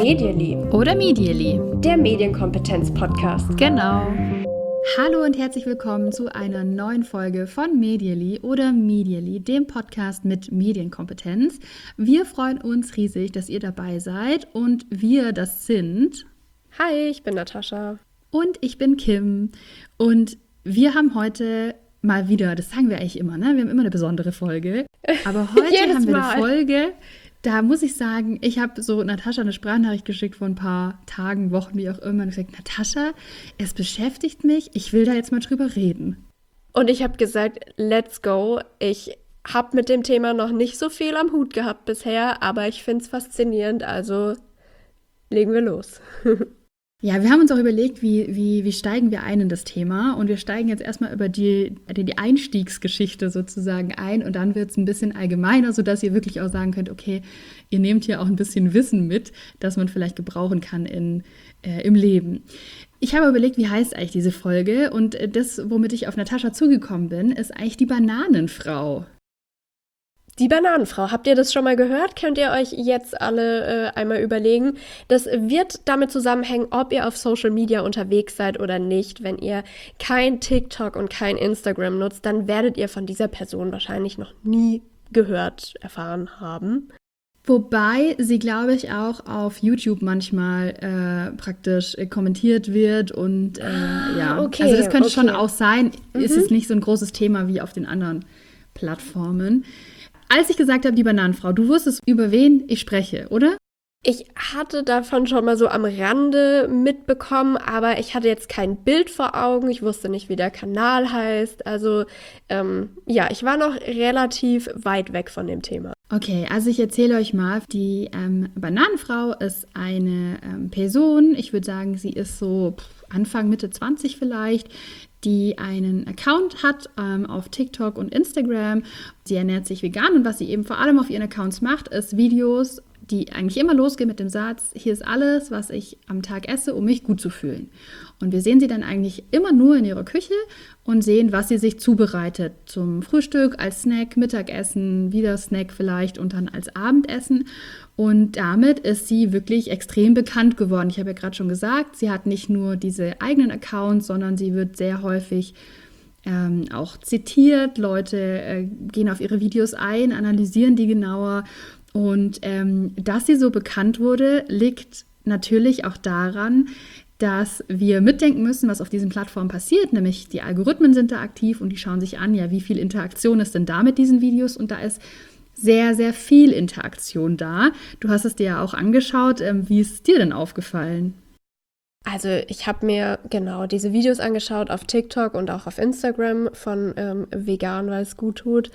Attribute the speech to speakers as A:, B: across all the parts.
A: Medially
B: oder Medially,
A: der Medienkompetenz-Podcast.
B: Genau. Hallo und herzlich willkommen zu einer neuen Folge von Medially oder Medially, dem Podcast mit Medienkompetenz. Wir freuen uns riesig, dass ihr dabei seid und wir, das sind...
A: Hi, ich bin Natascha.
B: Und ich bin Kim und wir haben heute mal wieder, das sagen wir eigentlich immer, ne? Wir haben immer eine besondere Folge, aber heute haben wir eine Folge... Da muss ich sagen, ich habe so Natascha eine Sprachnachricht geschickt vor ein paar Tagen, Wochen, wie auch immer. Und gesagt, Natascha, es beschäftigt mich, ich will da jetzt mal drüber reden.
A: Und ich habe gesagt, let's go. Ich habe mit dem Thema noch nicht so viel am Hut gehabt bisher, aber ich finde es faszinierend, also legen wir los.
B: Ja, wir haben uns auch überlegt, wie steigen wir ein in das Thema. Und wir steigen jetzt erstmal über die Einstiegsgeschichte sozusagen ein. Und dann wird es ein bisschen allgemeiner, sodass ihr wirklich auch sagen könnt, okay, ihr nehmt hier auch ein bisschen Wissen mit, das man vielleicht gebrauchen kann im Leben. Ich habe überlegt, wie heißt eigentlich diese Folge? Und das, womit ich auf Natascha zugekommen bin, ist eigentlich die Bananenfrau.
A: Die Bananenfrau, habt ihr das schon mal gehört? Könnt ihr euch jetzt alle einmal überlegen. Das wird damit zusammenhängen, ob ihr auf Social Media unterwegs seid oder nicht. Wenn ihr kein TikTok und kein Instagram nutzt, dann werdet ihr von dieser Person wahrscheinlich noch nie erfahren haben.
B: Wobei sie, glaube ich, auch auf YouTube manchmal praktisch kommentiert wird und ja,
A: okay,
B: also das könnte schon auch sein, ist es nicht so ein großes Thema wie auf den anderen Plattformen. Als ich gesagt habe, die Bananenfrau, du wusstest, über wen ich spreche, oder?
A: Ich hatte davon schon mal so am Rande mitbekommen, aber ich hatte jetzt kein Bild vor Augen. Ich wusste nicht, wie der Kanal heißt. Also ja, ich war noch relativ weit weg von dem Thema.
B: Okay, also ich erzähle euch mal, die Bananenfrau ist eine Person, ich würde sagen, sie ist so Anfang, Mitte 20 vielleicht, die einen Account hat auf TikTok und Instagram. Sie ernährt sich vegan und was sie eben vor allem auf ihren Accounts macht, ist Videos, die eigentlich immer losgehen mit dem Satz, hier ist alles, was ich am Tag esse, um mich gut zu fühlen. Und wir sehen sie dann eigentlich immer nur in ihrer Küche und sehen, was sie sich zubereitet. Zum Frühstück, als Snack, Mittagessen, wieder Snack vielleicht und dann als Abendessen. Und damit ist sie wirklich extrem bekannt geworden. Ich habe ja gerade schon gesagt, sie hat nicht nur diese eigenen Accounts, sondern sie wird sehr häufig auch zitiert. Leute gehen auf ihre Videos ein, analysieren die genauer. Und dass sie so bekannt wurde, liegt natürlich auch daran, dass wir mitdenken müssen, was auf diesen Plattformen passiert, nämlich die Algorithmen sind da aktiv und die schauen sich an, ja, wie viel Interaktion ist denn da mit diesen Videos, und da ist sehr, sehr viel Interaktion da. Du hast es dir ja auch angeschaut, wie ist es dir denn aufgefallen?
A: Also ich habe mir genau diese Videos angeschaut auf TikTok und auch auf Instagram von Vegan, weil es gut tut.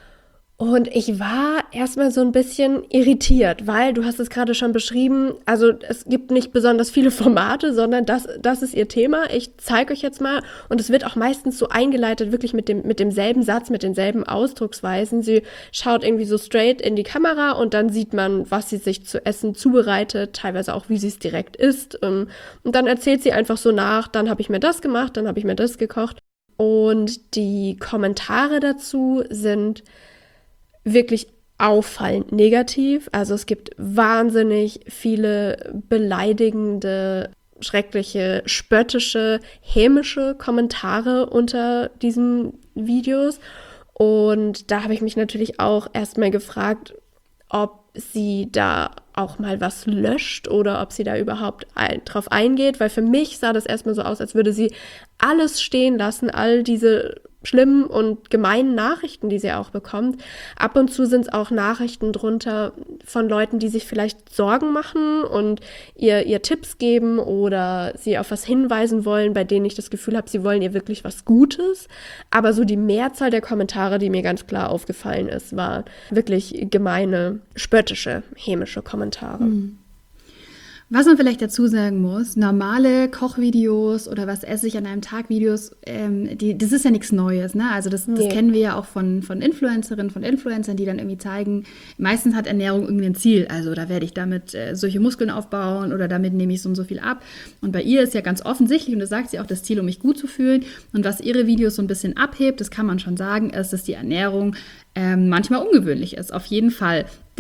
A: Und ich war erstmal so ein bisschen irritiert, weil du hast es gerade schon beschrieben, also es gibt nicht besonders viele Formate, sondern das ist ihr Thema. Ich zeige euch jetzt mal, und es wird auch meistens so eingeleitet, wirklich mit demselben Satz, mit denselben Ausdrucksweisen. Sie schaut irgendwie so straight in die Kamera und dann sieht man, was sie sich zu essen zubereitet, teilweise auch, wie sie es direkt isst. Und dann erzählt sie einfach so nach, dann habe ich mir das gemacht, dann habe ich mir das gekocht. Und die Kommentare dazu sind wirklich auffallend negativ. Also es gibt wahnsinnig viele beleidigende, schreckliche, spöttische, hämische Kommentare unter diesen Videos. Und da habe ich mich natürlich auch erstmal gefragt, ob sie da auch mal was löscht oder ob sie da überhaupt drauf eingeht, weil für mich sah das erstmal so aus, als würde sie alles stehen lassen, all diese schlimmen und gemeinen Nachrichten, die sie auch bekommt. Ab und zu sind es auch Nachrichten drunter von Leuten, die sich vielleicht Sorgen machen und ihr Tipps geben oder sie auf was hinweisen wollen, bei denen ich das Gefühl habe, sie wollen ihr wirklich was Gutes. Aber so die Mehrzahl der Kommentare, die mir ganz klar aufgefallen ist, war wirklich gemeine, spöttische, hämische Kommentare.
B: Was man vielleicht dazu sagen muss, normale Kochvideos oder was esse ich an einem Tag Videos, das ist ja nichts Neues, ne? Also das kennen wir ja auch von Influencerinnen, von Influencern, die dann irgendwie zeigen, meistens hat Ernährung irgendwie ein Ziel. Also da werde ich damit solche Muskeln aufbauen oder damit nehme ich so und so viel ab. Und bei ihr ist ja ganz offensichtlich, und das sagt sie auch, das Ziel, um mich gut zu fühlen. Und was ihre Videos so ein bisschen abhebt, das kann man schon sagen, ist, dass die Ernährung manchmal ungewöhnlich ist, auf jeden Fall.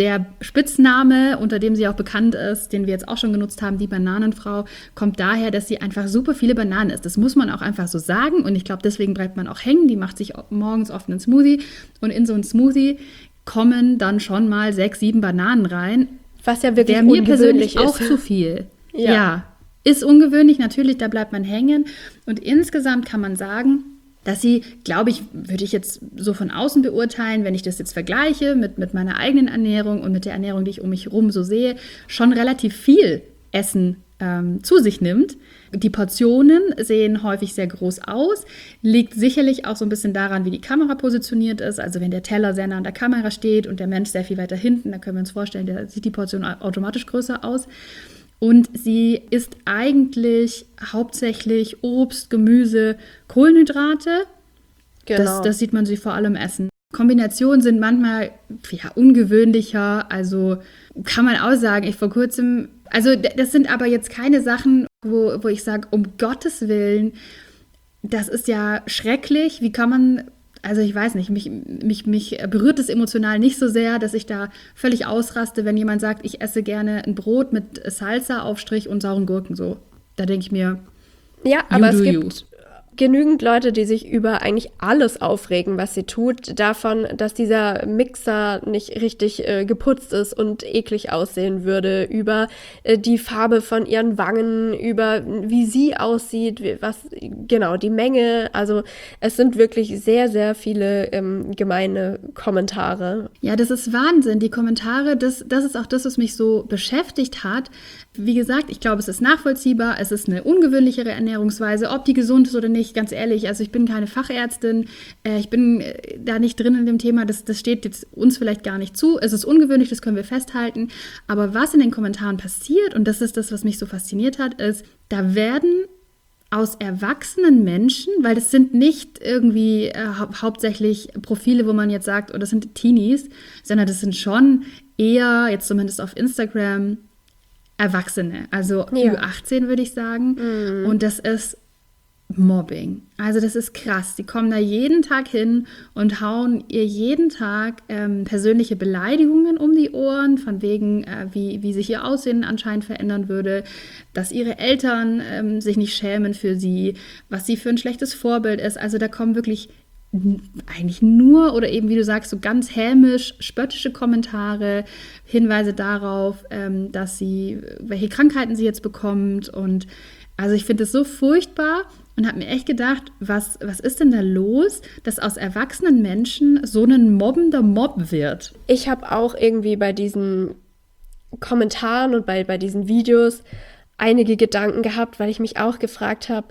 B: der Spitzname, unter dem sie auch bekannt ist, den wir jetzt auch schon genutzt haben, die Bananenfrau, kommt daher, dass sie einfach super viele Bananen isst. Das muss man auch einfach so sagen. Und ich glaube, deswegen bleibt man auch hängen. Die macht sich morgens oft einen Smoothie. Und in so einen Smoothie kommen dann schon mal 6, 7 Bananen rein.
A: Was ja wirklich
B: ungewöhnlich ist. Wäre mir persönlich
A: ist.
B: auch zu viel. Ja, ist ungewöhnlich. Natürlich, da bleibt man hängen. Und insgesamt kann man sagen, dass sie, glaube ich, würde ich jetzt so von außen beurteilen, wenn ich das jetzt vergleiche mit meiner eigenen Ernährung und mit der Ernährung, die ich um mich herum so sehe, schon relativ viel Essen zu sich nimmt. Die Portionen sehen häufig sehr groß aus, liegt sicherlich auch so ein bisschen daran, wie die Kamera positioniert ist. Also wenn der Teller sehr nah an der Kamera steht und der Mensch sehr viel weiter hinten, dann können wir uns vorstellen, da sieht die Portion automatisch größer aus. Und sie isst eigentlich hauptsächlich Obst, Gemüse, Kohlenhydrate.
A: Genau.
B: Das sieht man sie vor allem essen. Kombinationen sind manchmal ungewöhnlicher. Also kann man auch sagen, vor kurzem, also das sind aber jetzt keine Sachen, wo ich sage, um Gottes Willen, das ist ja schrecklich. Wie kann man... Also ich weiß nicht, mich berührt es emotional nicht so sehr, dass ich da völlig ausraste, wenn jemand sagt, ich esse gerne ein Brot mit Salsa-Aufstrich und sauren Gurken so. Da denke ich mir,
A: ja, aber es gibt genügend Leute, die sich über eigentlich alles aufregen, was sie tut. Davon, dass dieser Mixer nicht richtig geputzt ist und eklig aussehen würde. Über die Farbe von ihren Wangen, über wie sie aussieht, die Menge. Also es sind wirklich sehr, sehr viele gemeine Kommentare.
B: Ja, das ist Wahnsinn. Die Kommentare, das ist auch das, was mich so beschäftigt hat. Wie gesagt, ich glaube, es ist nachvollziehbar. Es ist eine ungewöhnlichere Ernährungsweise. Ob die gesund ist oder nicht, ganz ehrlich, also ich bin keine Fachärztin, ich bin da nicht drin in dem Thema, das steht jetzt uns vielleicht gar nicht zu. Es ist ungewöhnlich, das können wir festhalten. Aber was in den Kommentaren passiert, und das ist das, was mich so fasziniert hat, ist, da werden aus erwachsenen Menschen, weil das sind nicht irgendwie hauptsächlich Profile, wo man jetzt sagt, oh, das sind Teenies, sondern das sind schon eher, jetzt zumindest auf Instagram, Erwachsene, also Ü18 würde ich sagen. Mhm. Und das ist Mobbing. Also das ist krass. Die kommen da jeden Tag hin und hauen ihr jeden Tag persönliche Beleidigungen um die Ohren, von wegen, wie sich ihr Aussehen anscheinend verändern würde, dass ihre Eltern sich nicht schämen für sie, was sie für ein schlechtes Vorbild ist. Also da kommen wirklich eigentlich nur oder eben, wie du sagst, so ganz hämisch, spöttische Kommentare, Hinweise darauf, welche Krankheiten sie jetzt bekommt. Und also ich finde es so furchtbar und habe mir echt gedacht, was ist denn da los, dass aus erwachsenen Menschen so ein mobbender Mob wird?
A: Ich habe auch irgendwie bei diesen Kommentaren und bei diesen Videos einige Gedanken gehabt, weil ich mich auch gefragt habe,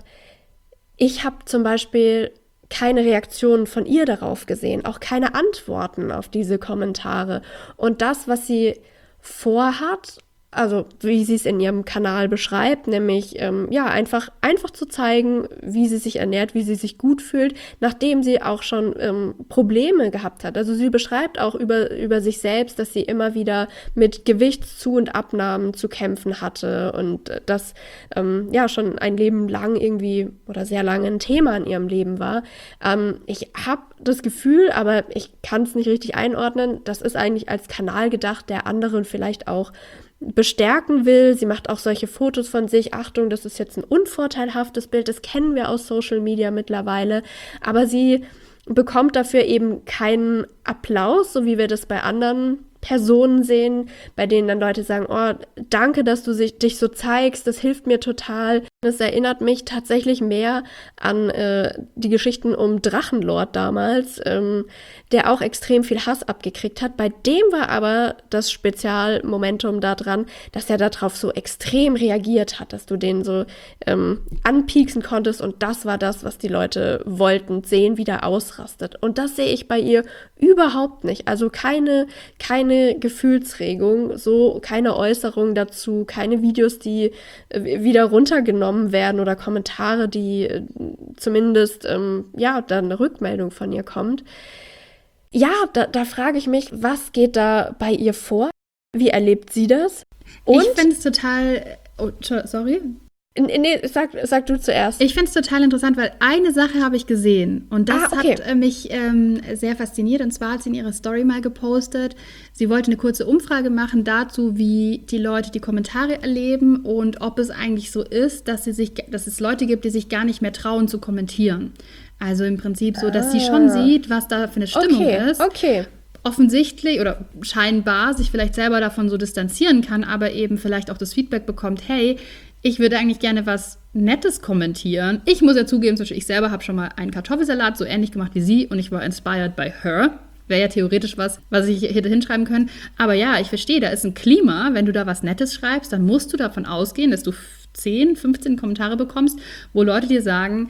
A: ich habe zum Beispiel keine Reaktionen von ihr darauf gesehen, auch keine Antworten auf diese Kommentare. Und das, was sie vorhat, also wie sie es in ihrem Kanal beschreibt, nämlich einfach zu zeigen, wie sie sich ernährt, wie sie sich gut fühlt, nachdem sie auch schon Probleme gehabt hat. Also sie beschreibt auch über sich selbst, dass sie immer wieder mit Gewichtszu- und Abnahmen zu kämpfen hatte und das schon ein Leben lang irgendwie oder sehr lange ein Thema in ihrem Leben war. Ich habe das Gefühl, aber ich kann es nicht richtig einordnen, das ist eigentlich als Kanal gedacht, der anderen vielleicht auch bestärken will. Sie macht auch solche Fotos von sich. Achtung, das ist jetzt ein unvorteilhaftes Bild. Das kennen wir aus Social Media mittlerweile. Aber sie bekommt dafür eben keinen Applaus, so wie wir das bei anderen Personen sehen, bei denen dann Leute sagen, oh, danke, dass du dich so zeigst, das hilft mir total. Das erinnert mich tatsächlich mehr an die Geschichten um Drachenlord damals, der auch extrem viel Hass abgekriegt hat. Bei dem war aber das Spezialmomentum daran, dass er darauf so extrem reagiert hat, dass du den so anpieksen konntest und das war das, was die Leute wollten, sehen, wie der ausrastet. Und das sehe ich bei ihr überhaupt nicht. Also keine Gefühlsregung, so keine Äußerung dazu, keine Videos, die wieder runtergenommen werden oder Kommentare, die zumindest dann eine Rückmeldung von ihr kommt. Ja, da frage ich mich, was geht da bei ihr vor? Wie erlebt sie das?
B: Und ich finde es total... Oh, sorry.
A: Nee, sag du zuerst.
B: Ich finde es total interessant, weil eine Sache habe ich gesehen und das
A: okay.
B: hat mich sehr fasziniert. Und zwar hat sie in ihrer Story mal gepostet, sie wollte eine kurze Umfrage machen dazu, wie die Leute die Kommentare erleben und ob es eigentlich so ist, dass es Leute gibt, die sich gar nicht mehr trauen zu kommentieren. Also im Prinzip so, dass sie schon sieht, was da für eine Stimmung ist.
A: Okay.
B: Offensichtlich oder scheinbar sich vielleicht selber davon so distanzieren kann, aber eben vielleicht auch das Feedback bekommt, hey, ich würde eigentlich gerne was Nettes kommentieren. Ich muss ja zugeben, zum Beispiel, ich selber habe schon mal einen Kartoffelsalat so ähnlich gemacht wie sie und ich war inspired by her. Wäre ja theoretisch was ich hätte hinschreiben können. Aber ja, ich verstehe, da ist ein Klima. Wenn du da was Nettes schreibst, dann musst du davon ausgehen, dass du 10, 15 Kommentare bekommst, wo Leute dir sagen,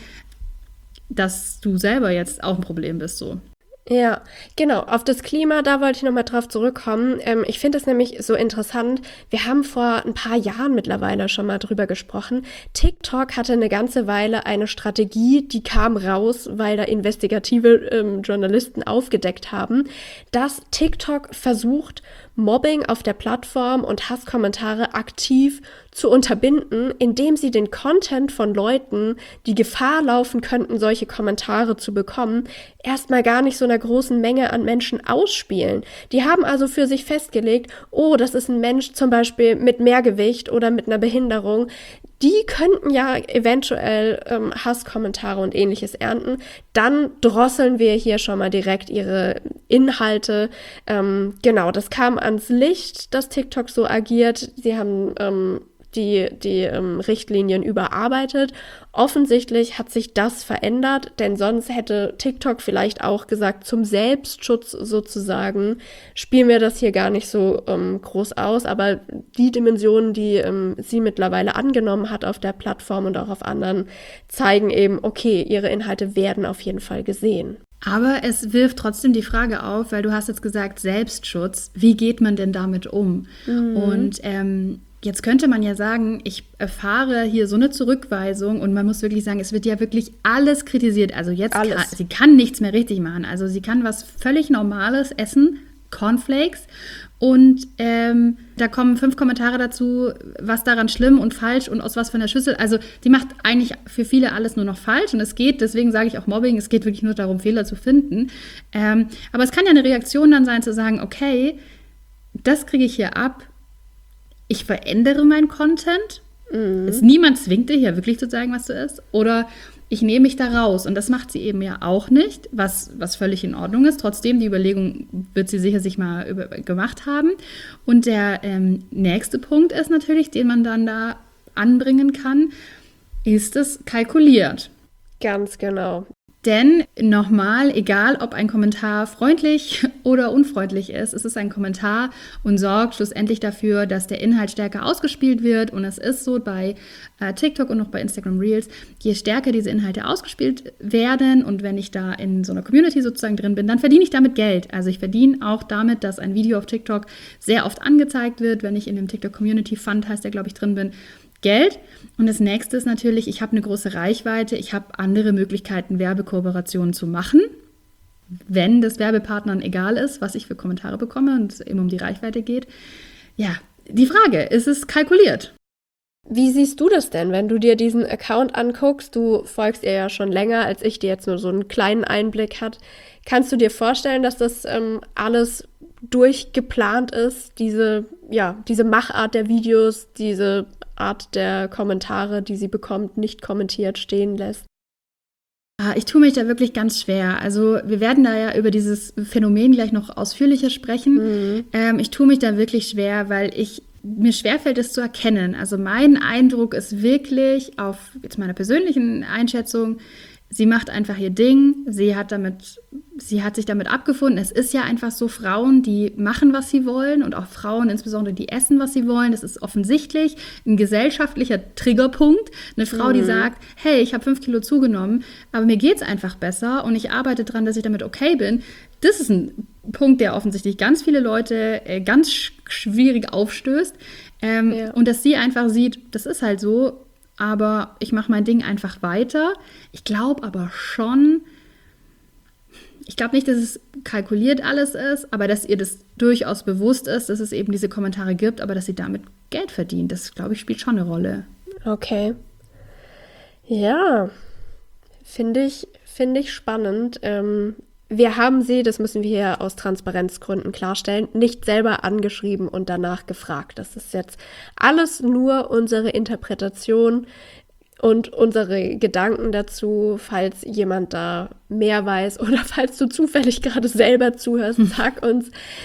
B: dass du selber jetzt auch ein Problem bist, so.
A: Ja, genau. Auf das Klima, da wollte ich nochmal drauf zurückkommen. Ich finde es nämlich so interessant. Wir haben vor ein paar Jahren mittlerweile schon mal drüber gesprochen. TikTok hatte eine ganze Weile eine Strategie, die kam raus, weil da investigative Journalisten aufgedeckt haben, dass TikTok versucht, Mobbing auf der Plattform und Hasskommentare aktiv zu unterbinden, indem sie den Content von Leuten, die Gefahr laufen könnten, solche Kommentare zu bekommen, erstmal gar nicht so einer großen Menge an Menschen ausspielen. Die haben also für sich festgelegt, oh, das ist ein Mensch zum Beispiel mit Mehrgewicht oder mit einer Behinderung. Die könnten ja eventuell Hasskommentare und Ähnliches ernten. Dann drosseln wir hier schon mal direkt ihre Inhalte. Genau, das kam ans Licht, dass TikTok so agiert. Sie haben die Richtlinien überarbeitet. Offensichtlich hat sich das verändert, denn sonst hätte TikTok vielleicht auch gesagt, zum Selbstschutz sozusagen, spielen wir das hier gar nicht so groß aus. Aber die Dimensionen, die sie mittlerweile angenommen hat auf der Plattform und auch auf anderen, zeigen eben, okay, ihre Inhalte werden auf jeden Fall gesehen.
B: Aber es wirft trotzdem die Frage auf, weil du hast jetzt gesagt, Selbstschutz, wie geht man denn damit um? Und jetzt könnte man ja sagen, ich erfahre hier so eine Zurückweisung und man muss wirklich sagen, es wird ja wirklich alles kritisiert. Also jetzt, sie kann nichts mehr richtig machen. Also sie kann was völlig Normales essen, Cornflakes, und da kommen 5 Kommentare dazu, was daran schlimm und falsch und aus was von der Schüssel. Also die macht eigentlich für viele alles nur noch falsch und es geht, deswegen sage ich auch Mobbing, es geht wirklich nur darum, Fehler zu finden. Aber es kann ja eine Reaktion dann sein, zu sagen, okay, das kriege ich hier ab, ich verändere meinen Content. Niemand zwingt dich ja wirklich zu sagen, was du isst. Oder ich nehme mich da raus. Und das macht sie eben ja auch nicht, was völlig in Ordnung ist. Trotzdem, die Überlegung wird sie sicher sich mal gemacht haben. Und der nächste Punkt ist natürlich, den man dann da anbringen kann, ist es kalkuliert.
A: Ganz genau.
B: Denn nochmal, egal ob ein Kommentar freundlich oder unfreundlich ist, es ist ein Kommentar und sorgt schlussendlich dafür, dass der Inhalt stärker ausgespielt wird. Und es ist so bei TikTok und auch bei Instagram Reels, je stärker diese Inhalte ausgespielt werden und wenn ich da in so einer Community sozusagen drin bin, dann verdiene ich damit Geld. Also ich verdiene auch damit, dass ein Video auf TikTok sehr oft angezeigt wird, wenn ich in dem TikTok Community Fund, heißt der, glaube ich, drin bin, Geld. Und das nächste ist natürlich, ich habe eine große Reichweite, ich habe andere Möglichkeiten, Werbekooperationen zu machen, wenn das Werbepartnern egal ist, was ich für Kommentare bekomme und es eben um die Reichweite geht. Ja, die Frage, ist es kalkuliert?
A: Wie siehst du das denn, wenn du dir diesen Account anguckst? Du folgst ihr ja schon länger, als ich, die jetzt nur so einen kleinen Einblick hat. Kannst du dir vorstellen, dass das alles durchgeplant ist, diese Machart der Videos, diese Art der Kommentare, die sie bekommt, nicht kommentiert stehen lässt?
B: Ich tue mich da wirklich ganz schwer. Also wir werden da ja über dieses Phänomen gleich noch ausführlicher sprechen. Ich tue mich da wirklich schwer, weil mir schwerfällt, es zu erkennen. Also mein Eindruck ist wirklich, auf jetzt meiner persönlichen Einschätzung, sie macht einfach ihr Ding, sie hat sich damit abgefunden. Es ist ja einfach so, Frauen, die machen, was sie wollen und auch Frauen insbesondere, die essen, was sie wollen. Das ist offensichtlich ein gesellschaftlicher Triggerpunkt. Eine Frau, die sagt, hey, ich habe 5 Kilo zugenommen, aber mir geht's einfach besser und ich arbeite dran, dass ich damit okay bin. Das ist ein Punkt, der offensichtlich ganz viele Leute ganz schwierig aufstößt. Und dass sie einfach sieht, das ist halt so, aber ich mache mein Ding einfach weiter. Ich glaube aber schon, ich glaube nicht, dass es kalkuliert alles ist, aber dass ihr das durchaus bewusst ist, dass es eben diese Kommentare gibt, aber dass sie damit Geld verdient. Das, glaube ich, spielt schon eine Rolle.
A: Okay. Ja, finde ich spannend. Wir haben sie, das müssen wir hier aus Transparenzgründen klarstellen, nicht selber angeschrieben und danach gefragt. Das ist jetzt alles nur unsere Interpretation und unsere Gedanken dazu. Falls jemand da mehr weiß oder falls du zufällig gerade selber zuhörst, sag uns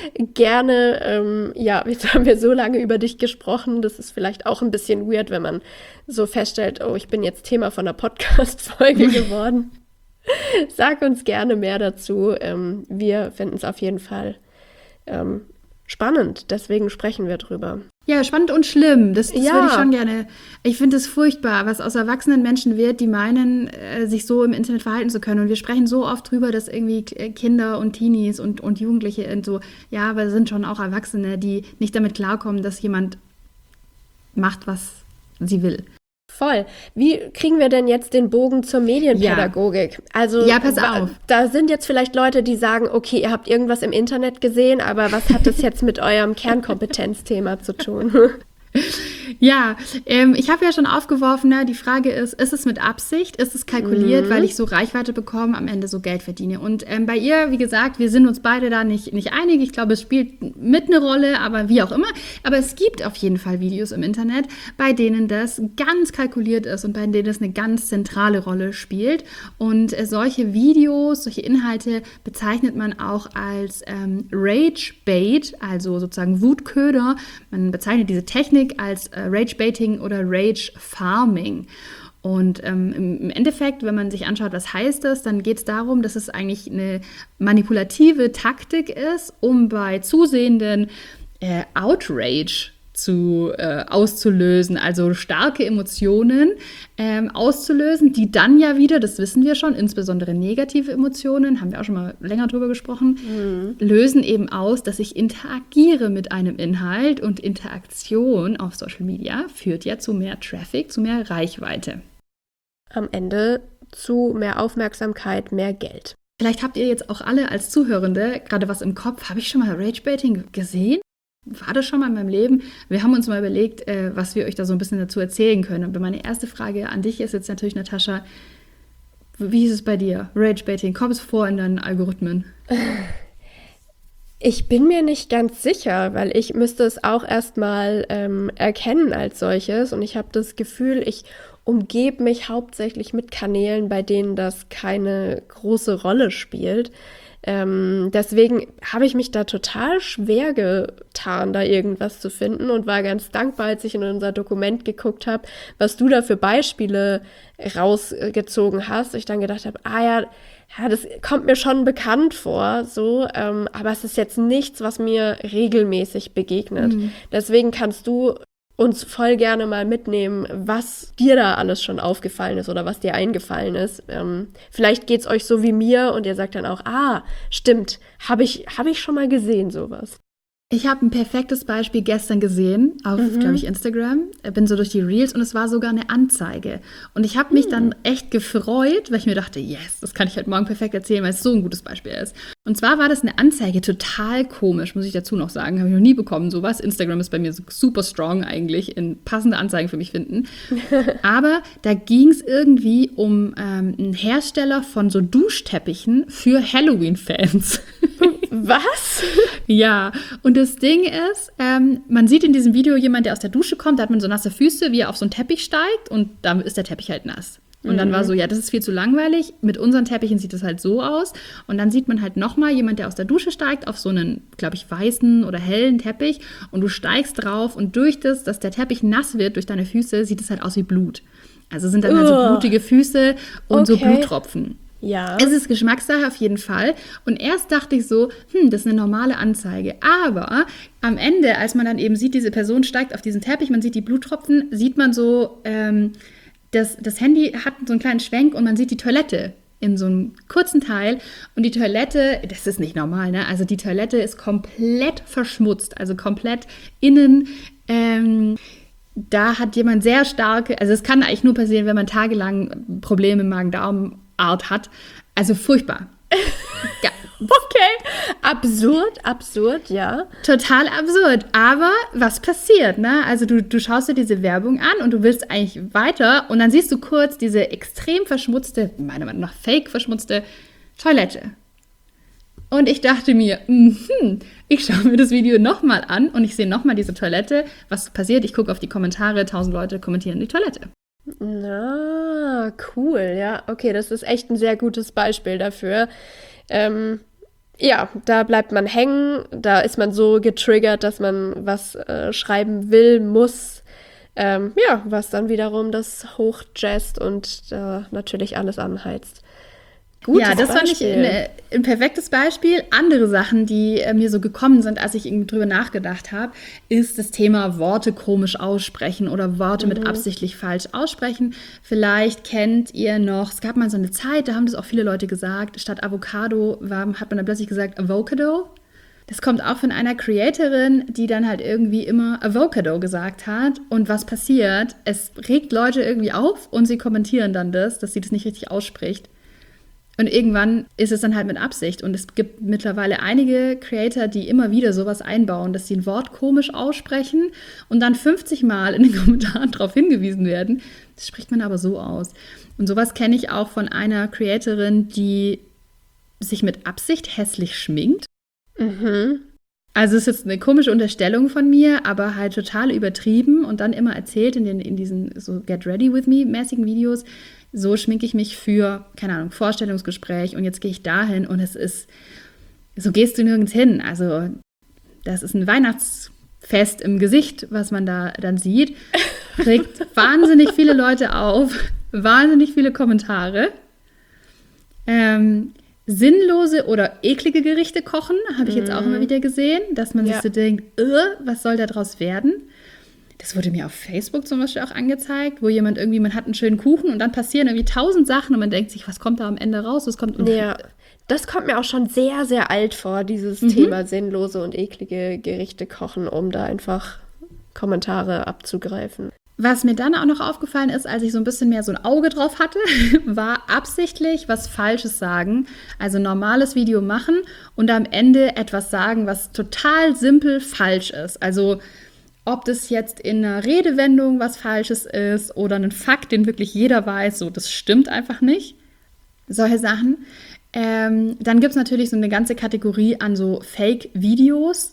A: gerne, jetzt haben wir so lange über dich gesprochen, das ist vielleicht auch ein bisschen weird, wenn man so feststellt, oh, ich bin jetzt Thema von einer Podcast-Folge geworden. Sag uns gerne mehr dazu. Wir finden es auf jeden Fall spannend, deswegen sprechen wir drüber.
B: Ja, spannend und schlimm. Das würde ich schon gerne. Ich finde es furchtbar, was aus erwachsenen Menschen wird, die meinen, sich so im Internet verhalten zu können. Und wir sprechen so oft drüber, dass irgendwie Kinder und Teenies und Jugendliche so, ja, aber sind schon auch Erwachsene, die nicht damit klarkommen, dass jemand macht, was sie will.
A: Voll. Wie kriegen wir denn jetzt den Bogen zur Medienpädagogik?
B: Ja.
A: Also,
B: ja, pass auf.
A: Da sind jetzt vielleicht Leute, die sagen, okay, ihr habt irgendwas im Internet gesehen, aber was hat das jetzt mit eurem Kernkompetenzthema zu tun?
B: Ja, ich habe ja schon aufgeworfen, die Frage ist es mit Absicht, ist es kalkuliert, weil ich so Reichweite bekomme, am Ende so Geld verdiene? Und bei ihr, wie gesagt, wir sind uns beide da nicht einig. Ich glaube, es spielt mit eine Rolle, aber wie auch immer. Aber es gibt auf jeden Fall Videos im Internet, bei denen das ganz kalkuliert ist und bei denen das eine ganz zentrale Rolle spielt. Und solche Videos, solche Inhalte bezeichnet man auch als Rage-Bait, also sozusagen Wutköder. Man bezeichnet diese Technik als Rage-Baiting oder Rage-Farming. Und im Endeffekt, wenn man sich anschaut, was heißt das, dann geht es darum, dass es eigentlich eine manipulative Taktik ist, um bei Zusehenden Outrage auszulösen, also starke Emotionen auszulösen, die dann ja wieder, das wissen wir schon, insbesondere negative Emotionen, haben wir auch schon mal länger drüber gesprochen, lösen eben aus, dass ich interagiere mit einem Inhalt, und Interaktion auf Social Media führt ja zu mehr Traffic, zu mehr Reichweite.
A: Am Ende zu mehr Aufmerksamkeit, mehr Geld.
B: Vielleicht habt ihr jetzt auch alle als Zuhörende gerade was im Kopf. Habe ich schon mal Rage-Baiting gesehen? War das schon mal in meinem Leben? Wir haben uns mal überlegt, was wir euch da so ein bisschen dazu erzählen können. Und meine erste Frage an dich ist jetzt natürlich, Natascha, wie ist es bei dir? Rage-Baiting, kommt es vor in deinen Algorithmen?
A: Ich bin mir nicht ganz sicher, weil ich müsste es auch erstmal erkennen als solches. Und ich habe das Gefühl, ich umgebe mich hauptsächlich mit Kanälen, bei denen das keine große Rolle spielt. Deswegen habe ich mich da total schwer getan, da irgendwas zu finden, und war ganz dankbar, als ich in unser Dokument geguckt habe, was du da für Beispiele rausgezogen hast. Ich dann gedacht habe, das kommt mir schon bekannt vor, so, aber es ist jetzt nichts, was mir regelmäßig begegnet. Deswegen kannst du uns voll gerne mal mitnehmen, was dir da alles schon aufgefallen ist oder was dir eingefallen ist. Vielleicht geht's euch so wie mir und ihr sagt dann auch, stimmt, hab ich schon mal gesehen, sowas.
B: Ich habe ein perfektes Beispiel gestern gesehen auf, glaube ich, Instagram. Bin so durch die Reels und es war sogar eine Anzeige. Und ich habe mich dann echt gefreut, weil ich mir dachte, yes, das kann ich heute Morgen perfekt erzählen, weil es so ein gutes Beispiel ist. Und zwar war das eine Anzeige, total komisch, muss ich dazu noch sagen. Habe ich noch nie bekommen, sowas. Instagram ist bei mir so super strong eigentlich in passende Anzeigen für mich finden. Aber da ging es irgendwie um einen Hersteller von so Duschteppichen für Halloween-Fans.
A: Was?
B: Ja, und das Ding ist, man sieht in diesem Video jemand, der aus der Dusche kommt, da hat man so nasse Füße, wie er auf so einen Teppich steigt, und dann ist der Teppich halt nass. Und dann war so, ja, das ist viel zu langweilig. Mit unseren Teppichen sieht das halt so aus. Und dann sieht man halt nochmal jemand, der aus der Dusche steigt, auf so einen, glaube ich, weißen oder hellen Teppich. Und du steigst drauf, und durch das, dass der Teppich nass wird durch deine Füße, sieht es halt aus wie Blut. Also sind dann halt so blutige Füße und so Bluttropfen.
A: Ja.
B: Es ist Geschmackssache auf jeden Fall. Und erst dachte ich so, das ist eine normale Anzeige. Aber am Ende, als man dann eben sieht, diese Person steigt auf diesen Teppich, man sieht die Bluttropfen, sieht man so, das Handy hat so einen kleinen Schwenk und man sieht die Toilette in so einem kurzen Teil. Und die Toilette, das ist nicht normal, ne? Also die Toilette ist komplett verschmutzt, also komplett innen. Da hat jemand sehr starke, also es kann eigentlich nur passieren, wenn man tagelang Probleme im Magen-Darm-Art hat. Also furchtbar.
A: Okay, absurd, ja.
B: Total absurd. Aber was passiert, ne? Also du schaust dir diese Werbung an und du willst eigentlich weiter und dann siehst du kurz diese extrem verschmutzte, meiner Meinung nach fake verschmutzte Toilette. Und ich dachte mir, ich schaue mir das Video nochmal an und ich sehe nochmal diese Toilette. Was passiert? Ich gucke auf die Kommentare, 1000 Leute kommentieren die Toilette.
A: Na, cool, ja. Okay, das ist echt ein sehr gutes Beispiel dafür. Ja, da bleibt man hängen, da ist man so getriggert, dass man was schreiben will, muss. Ja, was dann wiederum das hochjazzt und natürlich alles anheizt.
B: Gutes das Beispiel. Fand ich ein perfektes Beispiel. Andere Sachen, die mir so gekommen sind, als ich irgendwie drüber nachgedacht habe, ist das Thema Worte komisch aussprechen oder Worte mit absichtlich falsch aussprechen. Vielleicht kennt ihr noch, es gab mal so eine Zeit, da haben das auch viele Leute gesagt, statt Avocado hat man dann plötzlich gesagt Avocado. Das kommt auch von einer Creatorin, die dann halt irgendwie immer Avocado gesagt hat. Und was passiert? Es regt Leute irgendwie auf und sie kommentieren dann dass sie das nicht richtig ausspricht. Und irgendwann ist es dann halt mit Absicht. Und es gibt mittlerweile einige Creator, die immer wieder sowas einbauen, dass sie ein Wort komisch aussprechen und dann 50 Mal in den Kommentaren darauf hingewiesen werden. Das spricht man aber so aus. Und sowas kenne ich auch von einer Creatorin, die sich mit Absicht hässlich schminkt. Also es ist jetzt eine komische Unterstellung von mir, aber halt total übertrieben und dann immer erzählt in diesen so Get Ready With Me mäßigen Videos, so schminke ich mich für, keine Ahnung, Vorstellungsgespräch und jetzt gehe ich dahin und es ist, so gehst du nirgends hin. Also das ist ein Weihnachtsfest im Gesicht, was man da dann sieht. Regt wahnsinnig viele Leute auf, wahnsinnig viele Kommentare. Sinnlose oder eklige Gerichte kochen, habe ich jetzt auch immer wieder gesehen, dass man sich so denkt, was soll da draus werden? Das wurde mir auf Facebook zum Beispiel auch angezeigt, wo jemand irgendwie, man hat einen schönen Kuchen und dann passieren irgendwie 1000 Sachen und man denkt sich, was kommt da am Ende raus?
A: Ja, das kommt mir auch schon sehr, sehr alt vor, dieses Thema sinnlose und eklige Gerichte kochen, um da einfach Kommentare abzugreifen.
B: Was mir dann auch noch aufgefallen ist, als ich so ein bisschen mehr so ein Auge drauf hatte, war absichtlich was Falsches sagen. Also normales Video machen und am Ende etwas sagen, was total simpel falsch ist. Also ob das jetzt in einer Redewendung was Falsches ist oder ein Fakt, den wirklich jeder weiß, so das stimmt einfach nicht. Solche Sachen. Dann gibt es natürlich so eine ganze Kategorie an so Fake-Videos,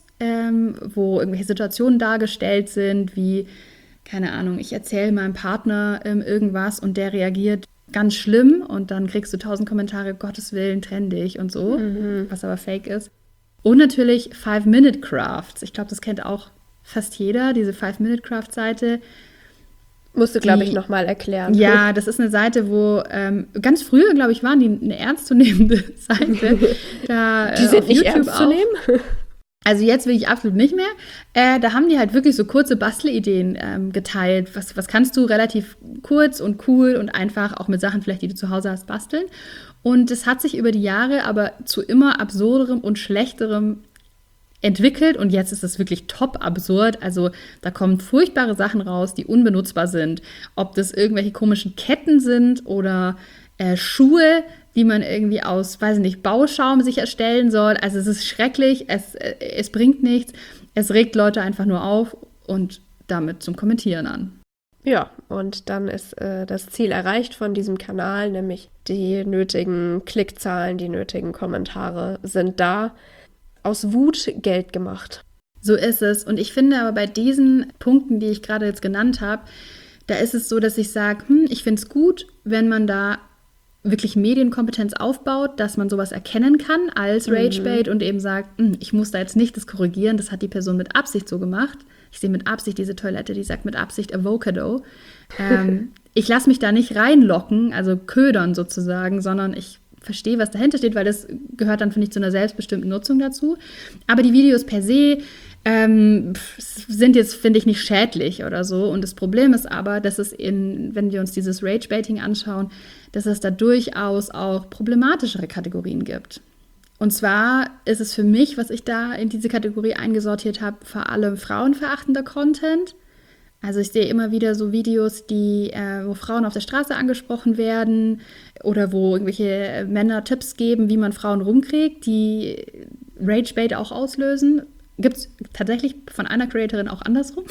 B: wo irgendwelche Situationen dargestellt sind, wie, keine Ahnung, ich erzähle meinem Partner irgendwas und der reagiert ganz schlimm und dann kriegst du 1000 Kommentare, Gottes Willen, trenn dich und so, was aber fake ist. Und natürlich 5-Minute-Crafts. Ich glaube, das kennt auch fast jeder, diese 5-Minute-Craft-Seite.
A: Musst du, glaube ich, nochmal erklären.
B: Ja, das ist eine Seite, wo ganz früher, glaube ich, waren die eine ernstzunehmende Seite.
A: Die sind nicht ernst zu nehmen?
B: Also jetzt will ich absolut nicht mehr. Da haben die halt wirklich so kurze Bastelideen geteilt. Was kannst du relativ kurz und cool und einfach auch mit Sachen vielleicht, die du zu Hause hast, basteln. Und es hat sich über die Jahre aber zu immer absurderem und schlechterem entwickelt und jetzt ist es wirklich top absurd. Also da kommen furchtbare Sachen raus, die unbenutzbar sind. Ob das irgendwelche komischen Ketten sind oder Schuhe, die man irgendwie aus, weiß ich nicht, Bauschaum sich erstellen soll. Also es ist schrecklich, es bringt nichts. Es regt Leute einfach nur auf und damit zum Kommentieren an.
A: Ja, und dann ist das Ziel erreicht von diesem Kanal, nämlich die nötigen Klickzahlen, die nötigen Kommentare sind da. Aus Wut Geld gemacht.
B: So ist es. Und ich finde aber bei diesen Punkten, die ich gerade jetzt genannt habe, da ist es so, dass ich sage, ich finde es gut, wenn man da wirklich Medienkompetenz aufbaut, dass man sowas erkennen kann als Ragebait und eben sagt, ich muss da jetzt nicht das korrigieren, das hat die Person mit Absicht so gemacht. Ich sehe mit Absicht diese Toilette, die sagt mit Absicht Avocado. Ich lasse mich da nicht reinlocken, also ködern sozusagen, sondern ich verstehe, was dahinter steht, weil das gehört dann, finde ich, zu einer selbstbestimmten Nutzung dazu. Aber die Videos per se sind jetzt, finde ich, nicht schädlich oder so. Und das Problem ist aber, dass es wenn wir uns dieses Rage-Baiting anschauen, dass es da durchaus auch problematischere Kategorien gibt. Und zwar ist es für mich, was ich da in diese Kategorie eingesortiert habe, vor allem frauenverachtender Content. Also ich sehe immer wieder so Videos, wo Frauen auf der Straße angesprochen werden oder wo irgendwelche Männer Tipps geben, wie man Frauen rumkriegt, die Ragebait auch auslösen. Gibt es tatsächlich von einer Creatorin auch andersrum.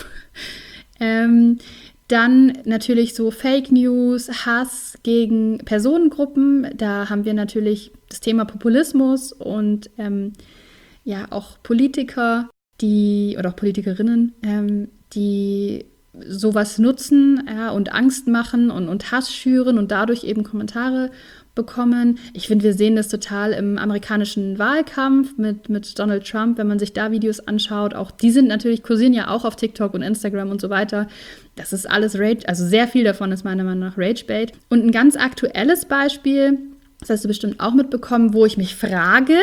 B: Dann natürlich so Fake News, Hass gegen Personengruppen. Da haben wir natürlich das Thema Populismus und auch Politiker, oder auch Politikerinnen, die sowas nutzen und Angst machen und Hass schüren und dadurch eben Kommentare bekommen. Ich finde, wir sehen das total im amerikanischen Wahlkampf mit Donald Trump, wenn man sich da Videos anschaut. Auch die kursieren ja auch auf TikTok und Instagram und so weiter. Das ist alles Rage, also sehr viel davon ist meiner Meinung nach Ragebait. Und ein ganz aktuelles Beispiel, das hast du bestimmt auch mitbekommen, wo ich mich frage,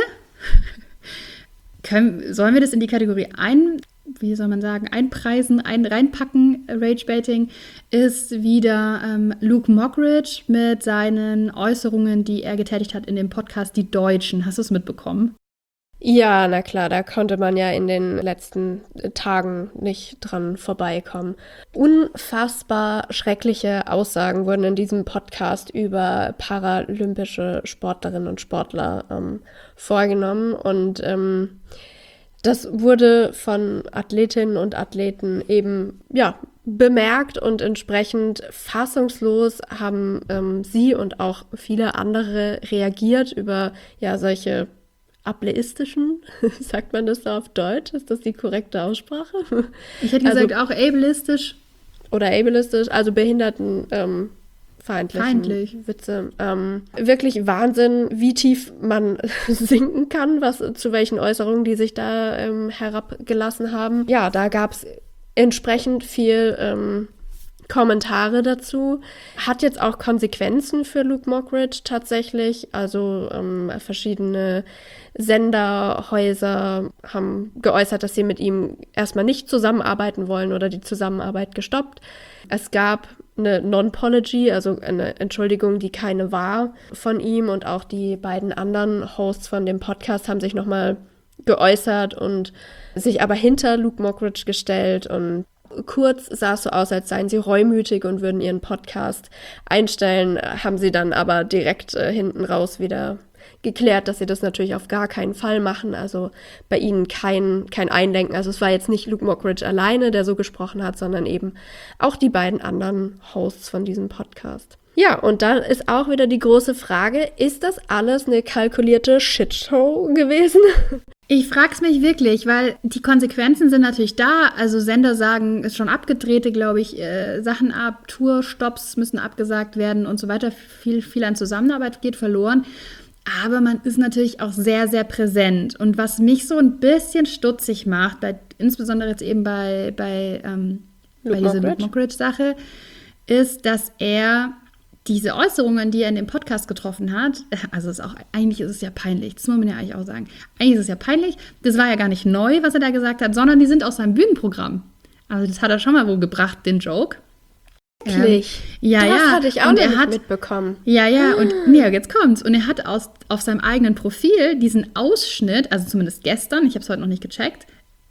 B: sollen wir das in die Kategorie einpreisen, reinpacken, Ragebaiting, ist wieder Luke Mockridge mit seinen Äußerungen, die er getätigt hat in dem Podcast Die Deutschen. Hast du es mitbekommen?
A: Ja, na klar, da konnte man ja in den letzten Tagen nicht dran vorbeikommen. Unfassbar schreckliche Aussagen wurden in diesem Podcast über paralympische Sportlerinnen und Sportler vorgenommen und das wurde von Athletinnen und Athleten eben, bemerkt und entsprechend fassungslos haben sie und auch viele andere reagiert über, solche ableistischen, sagt man das so auf Deutsch? Ist das die korrekte Aussprache?
B: Ich hätte gesagt auch ableistisch.
A: Oder ableistisch, also behindertenfeindlichen Witze. Wirklich Wahnsinn, wie tief man sinken kann, zu welchen Äußerungen die sich da herabgelassen haben. Ja, da gab es entsprechend viel Kommentare dazu. Hat jetzt auch Konsequenzen für Luke Mockridge tatsächlich. Also verschiedene Senderhäuser haben geäußert, dass sie mit ihm erstmal nicht zusammenarbeiten wollen oder die Zusammenarbeit gestoppt. Es gab eine Non-Pology, also eine Entschuldigung, die keine war von ihm, und auch die beiden anderen Hosts von dem Podcast haben sich nochmal geäußert und sich aber hinter Luke Mockridge gestellt, und kurz sah es so aus, als seien sie reumütig und würden ihren Podcast einstellen, haben sie dann aber direkt hinten raus wieder geklärt, dass sie das natürlich auf gar keinen Fall machen, also bei ihnen kein Einlenken. Also es war jetzt nicht Luke Mockridge alleine, der so gesprochen hat, sondern eben auch die beiden anderen Hosts von diesem Podcast. Ja, und dann ist auch wieder die große Frage, ist das alles eine kalkulierte Shitshow gewesen?
B: Ich frage es mich wirklich, weil die Konsequenzen sind natürlich da. Also Sender sagen, ist schon abgedrehte, glaube ich, Sachen ab, Tourstopps müssen abgesagt werden und so weiter. Viel an Zusammenarbeit geht verloren. Aber man ist natürlich auch sehr, sehr präsent. Und was mich so ein bisschen stutzig macht, insbesondere jetzt eben bei dieser Luke Mockridge-Sache, ist, dass er diese Äußerungen, die er in dem Podcast getroffen hat, also eigentlich ist es ja peinlich, das muss man ja eigentlich auch sagen. Eigentlich ist es ja peinlich, das war ja gar nicht neu, was er da gesagt hat, sondern die sind aus seinem Bühnenprogramm. Also das hat er schon mal wo gebracht, den Joke.
A: Wirklich? Das hatte ich auch nicht mitbekommen.
B: Und jetzt kommt's. Und er hat auf seinem eigenen Profil diesen Ausschnitt, also zumindest gestern, ich habe es heute noch nicht gecheckt,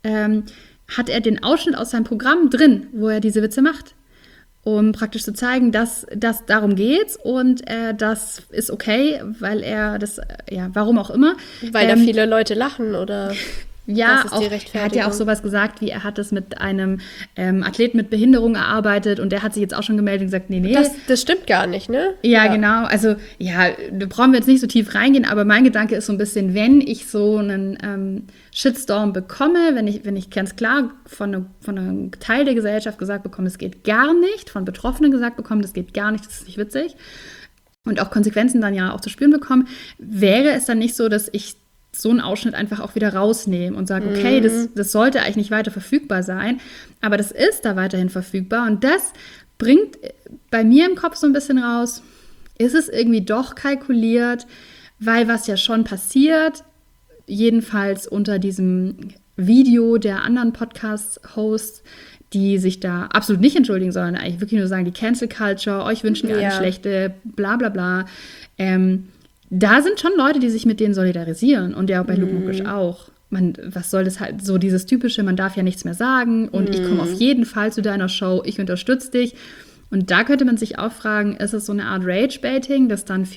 B: hat er den Ausschnitt aus seinem Programm drin, wo er diese Witze macht, um praktisch zu zeigen, dass darum geht's und das ist okay, weil er das, warum auch immer.
A: Weil da viele Leute lachen, oder?
B: Ja, er hat ja auch sowas gesagt, wie er hat es mit einem Athleten mit Behinderung erarbeitet und der hat sich jetzt auch schon gemeldet und gesagt, nee.
A: Das stimmt gar nicht, ne?
B: Ja, genau. Also, da brauchen wir jetzt nicht so tief reingehen, aber mein Gedanke ist so ein bisschen, wenn ich so einen Shitstorm bekomme, wenn ich ganz klar von einem Teil der Gesellschaft gesagt bekomme, es geht gar nicht, von Betroffenen gesagt bekomme, das geht gar nicht, das ist nicht witzig, und auch Konsequenzen dann ja auch zu spüren bekommen, wäre es dann nicht so, dass ich so einen Ausschnitt einfach auch wieder rausnehmen und sagen, okay, das sollte eigentlich nicht weiter verfügbar sein, aber das ist da weiterhin verfügbar, und das bringt bei mir im Kopf so ein bisschen raus, ist es irgendwie doch kalkuliert, weil was ja schon passiert, jedenfalls unter diesem Video der anderen Podcast-Hosts, die sich da absolut nicht entschuldigen, sondern eigentlich wirklich nur sagen, die Cancel Culture, euch wünschen wir eine schlechte, bla bla bla, da sind schon Leute, die sich mit denen solidarisieren, und ja auch bei Luke Mockridge auch. was soll das halt, so dieses typische, man darf ja nichts mehr sagen und ich komme auf jeden Fall zu deiner Show, ich unterstütze dich. Und da könnte man sich auch fragen, ist es so eine Art Rage-Baiting, das dann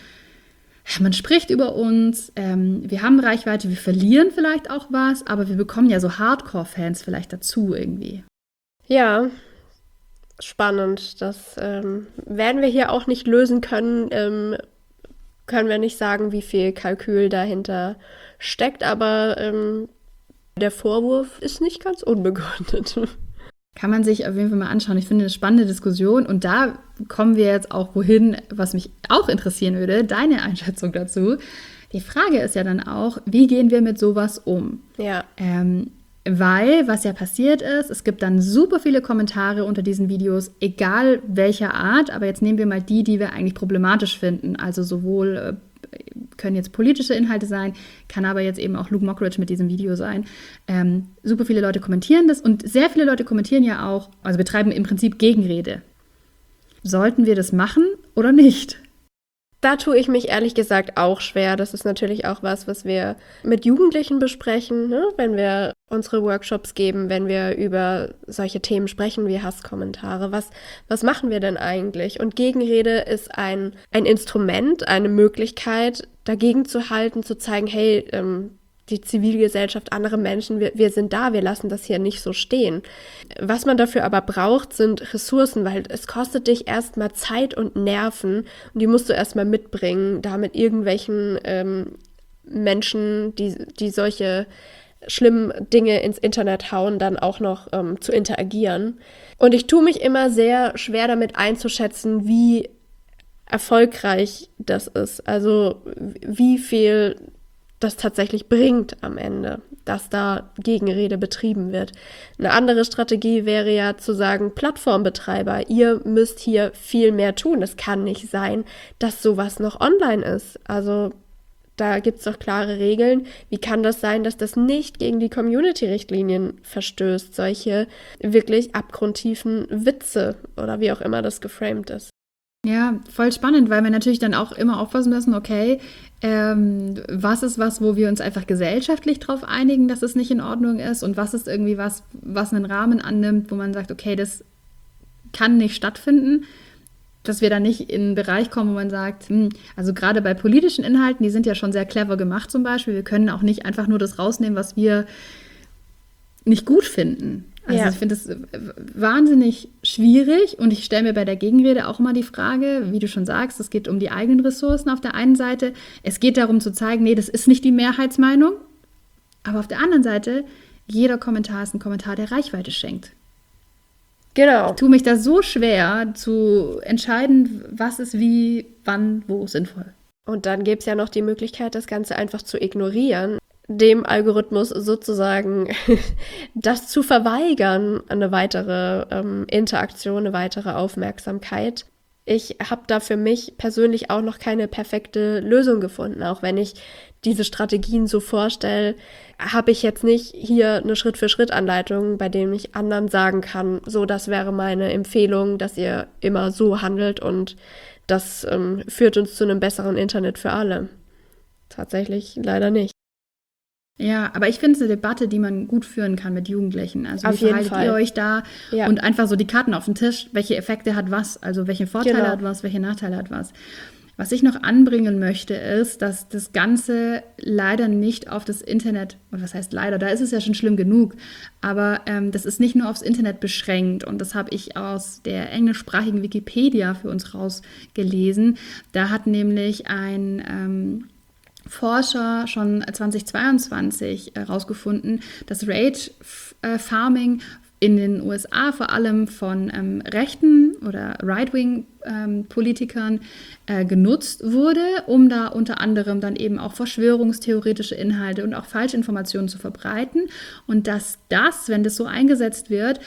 B: man spricht über uns, wir haben Reichweite, wir verlieren vielleicht auch was, aber wir bekommen ja so Hardcore-Fans vielleicht dazu irgendwie.
A: Ja, spannend. Das werden wir hier auch nicht lösen können. Können wir nicht sagen, wie viel Kalkül dahinter steckt, aber der Vorwurf ist nicht ganz unbegründet.
B: Kann man sich auf jeden Fall mal anschauen. Ich finde eine spannende Diskussion und da kommen wir jetzt auch wohin, was mich auch interessieren würde, deine Einschätzung dazu. Die Frage ist ja dann auch, wie gehen wir mit sowas um?
A: Ja.
B: Weil, was ja passiert ist, es gibt dann super viele Kommentare unter diesen Videos, egal welcher Art, aber jetzt nehmen wir mal die wir eigentlich problematisch finden. Also sowohl können jetzt politische Inhalte sein, kann aber jetzt eben auch Luke Mockridge mit diesem Video sein. Super viele Leute kommentieren das und sehr viele Leute kommentieren ja auch, also betreiben im Prinzip Gegenrede. Sollten wir das machen oder nicht?
A: Da tue ich mich ehrlich gesagt auch schwer. Das ist natürlich auch was wir mit Jugendlichen besprechen, ne? Wenn wir unsere Workshops geben, wenn wir über solche Themen sprechen wie Hasskommentare. Was machen wir denn eigentlich? Und Gegenrede ist ein Instrument, eine Möglichkeit, dagegen zu halten, zu zeigen, hey, die Zivilgesellschaft, andere Menschen, wir sind da, wir lassen das hier nicht so stehen. Was man dafür aber braucht, sind Ressourcen, weil es kostet dich erstmal Zeit und Nerven und die musst du erstmal mitbringen, da mit irgendwelchen Menschen, die solche schlimmen Dinge ins Internet hauen, dann auch noch zu interagieren. Und ich tue mich immer sehr schwer damit einzuschätzen, wie erfolgreich das ist. Also wie viel das tatsächlich bringt am Ende, dass da Gegenrede betrieben wird. Eine andere Strategie wäre ja zu sagen, Plattformbetreiber, ihr müsst hier viel mehr tun. Es kann nicht sein, dass sowas noch online ist. Also da gibt es doch klare Regeln. Wie kann das sein, dass das nicht gegen die Community-Richtlinien verstößt? Solche wirklich abgrundtiefen Witze oder wie auch immer das geframed ist.
B: Ja, voll spannend, weil wir natürlich dann auch immer aufpassen müssen, okay, was ist was, wo wir uns einfach gesellschaftlich drauf einigen, dass es nicht in Ordnung ist und was ist irgendwie was einen Rahmen annimmt, wo man sagt, okay, das kann nicht stattfinden, dass wir da nicht in einen Bereich kommen, wo man sagt, also gerade bei politischen Inhalten, die sind ja schon sehr clever gemacht zum Beispiel, wir können auch nicht einfach nur das rausnehmen, was wir nicht gut finden. Also Ich finde es wahnsinnig schwierig und ich stelle mir bei der Gegenrede auch immer die Frage, wie du schon sagst, es geht um die eigenen Ressourcen auf der einen Seite. Es geht darum zu zeigen, nee, das ist nicht die Mehrheitsmeinung. Aber auf der anderen Seite, jeder Kommentar ist ein Kommentar, der Reichweite schenkt.
A: Genau.
B: Ich tue mich da so schwer zu entscheiden, was ist wie, wann, wo sinnvoll.
A: Und dann gäbe es ja noch die Möglichkeit, das Ganze einfach zu ignorieren, dem Algorithmus sozusagen das zu verweigern, eine weitere Interaktion, eine weitere Aufmerksamkeit. Ich habe da für mich persönlich auch noch keine perfekte Lösung gefunden. Auch wenn ich diese Strategien so vorstelle, habe ich jetzt nicht hier eine Schritt-für-Schritt-Anleitung, bei dem ich anderen sagen kann, so, das wäre meine Empfehlung, dass ihr immer so handelt und das führt uns zu einem besseren Internet für alle. Tatsächlich leider nicht.
B: Ja, aber ich finde es eine Debatte, die man gut führen kann mit Jugendlichen. Also
A: auf
B: wie verhaltet ihr euch da?
A: Ja.
B: Und einfach so die Karten auf den Tisch, welche Effekte hat was, also welche Vorteile hat was, welche Nachteile hat was. Was ich noch anbringen möchte, ist, dass das Ganze leider nicht auf das Internet, und was heißt leider, da ist es ja schon schlimm genug, aber das ist nicht nur aufs Internet beschränkt und das habe ich aus der englischsprachigen Wikipedia für uns rausgelesen. Da hat nämlich ein Forscher schon 2022 herausgefunden, dass Rage Farming in den USA vor allem von rechten oder Right-Wing-Politikern genutzt wurde, um da unter anderem dann eben auch verschwörungstheoretische Inhalte und auch Falschinformationen zu verbreiten. Und dass das, wenn das so eingesetzt wird,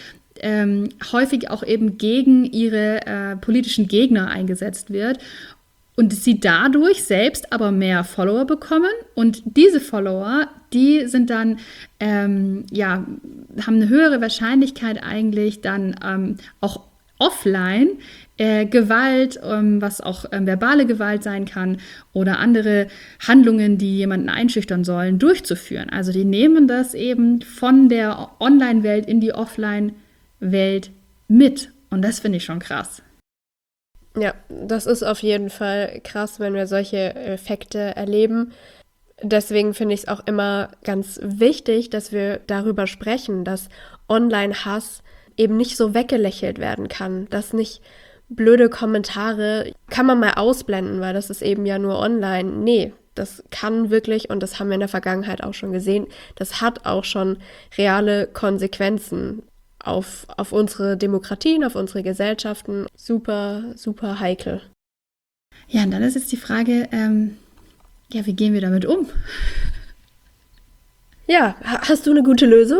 B: häufig auch eben gegen ihre politischen Gegner eingesetzt wird. Und sie dadurch selbst aber mehr Follower bekommen und diese Follower, die sind dann, haben eine höhere Wahrscheinlichkeit eigentlich dann auch offline Gewalt, was auch verbale Gewalt sein kann oder andere Handlungen, die jemanden einschüchtern sollen, durchzuführen. Also die nehmen das eben von der Online-Welt in die Offline-Welt mit. Und das finde ich schon krass.
A: Ja, das ist auf jeden Fall krass, wenn wir solche Effekte erleben. Deswegen finde ich es auch immer ganz wichtig, dass wir darüber sprechen, dass Online-Hass eben nicht so weggelächelt werden kann, dass nicht blöde Kommentare kann man mal ausblenden, weil das ist eben ja nur online. Nee, das kann wirklich, und das haben wir in der Vergangenheit auch schon gesehen, das hat auch schon reale Konsequenzen auf unsere Demokratien, auf unsere Gesellschaften. Super, super heikel.
B: Ja, und dann ist jetzt die Frage, wie gehen wir damit um?
A: Ja, hast du eine gute Lösung?